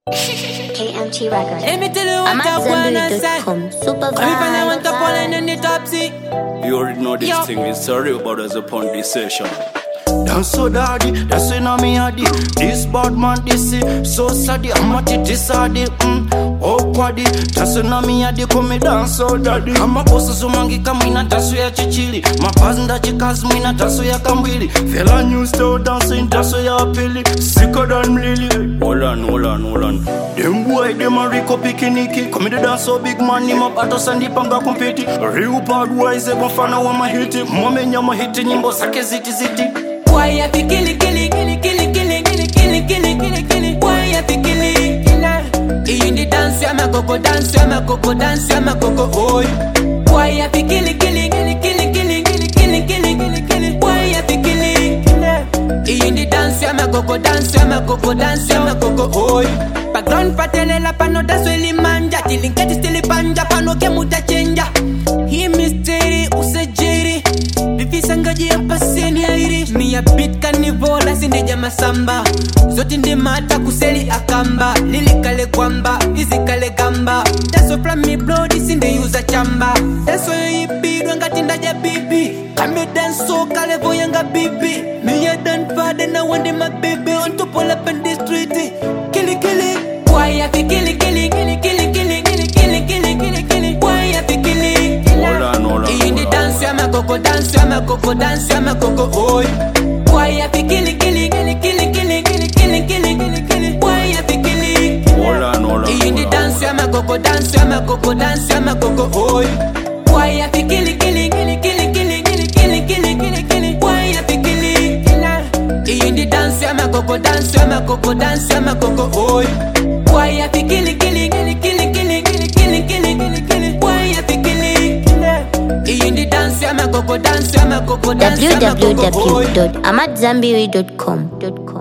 KMT Records. Let me tell you I'm what at I wanna say. Zenbury.com. Super If I want to pull in the top seat. You already know this thing is sorry about us upon this session. Dance so daddy, that's when I'm addy. This bad man, this is so saddy. I'm at it, this addy. Oh, quaddy, that's when I'm addy. Come me dance so daddy. I'm a boss, so mangi kamina, that's where chichili. My passenger chicas, mina, that's where kambili. Fella new still dancing, that's where I pili. Sicker than Lily. Hold on. Them boy, them a Rico Pikiniki. Come to dance so big man, him up at us and the panga competi. Real bad boys, everyone fan of my hit it. Mama, nyama hit it, nyimbo sake ziti. Why you fi kill it? Why you fi kill it? In the dance, I'm a go dance, I'm a go dance, I'm a go oi. Why you fi kill it? Why you fi kill it? In the dance, I'm a go dance, I'm a go dance, I'm a go oi. Background patele la pano da sweli manja, tilinketi stili panja, pano ke muta chenja. He mystery usejiri. Vivi sangaji ya paseni ya iri. Mi ya beat kanivola sinde jama samba. Zoti ndi mata kuseli akamba. Lili kale kwamba, izi kale gamba. That's from me bloody sinde yuza chamba. That's why you beat wanga tindaja bibi. Kame dance so kale voyanga bibi. Me ya done father na wande my baby. On to pull up in the street. Kill it. Why you fi kill it? Why you fi kill it? Hold on. In the dance, I'm a go dance, I'm a go dance, I'm a go oi. Why you fi kill it? Why you fi kill it? Hold on. In the dance, I'm a go dance, I'm a go dance, I'm a go oi. Why you fi kill it? Why you fi kill it? In the dance, I'm a go dance, I'm a go dance, I'm a go oi. Why you fi kill it? Why you fi kill it? In the dance, I'm a go dance, I'm a go dance, I'm a go oi. www.amatzambiri.com.